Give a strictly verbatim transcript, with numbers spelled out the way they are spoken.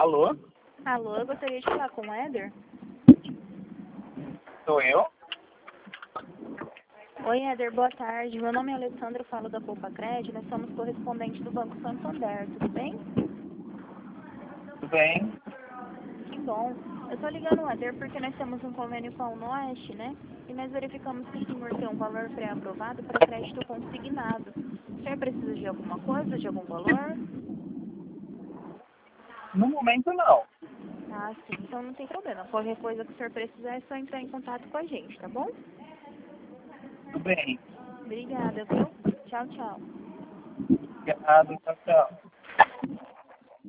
Alô? Alô, eu gostaria de falar com o Éder. Sou eu? Oi, Éder, boa tarde. Meu nome é Alessandra, eu falo da Poupa Crédito. Nós somos correspondentes do Banco Santander, tudo bem? Tudo bem? Que bom. Eu estou ligando, Éder, porque nós temos um convênio com a Unoeste, né? E nós verificamos que o senhor tem um valor pré-aprovado para crédito consignado. O senhor precisa de alguma coisa, de algum valor? No momento, não. Ah, sim, então não tem problema. Qualquer coisa que o senhor precisar é só entrar em contato com a gente, tá bom? Tudo bem. Obrigada, viu? Tchau, tchau. Obrigado, tchau, tchau.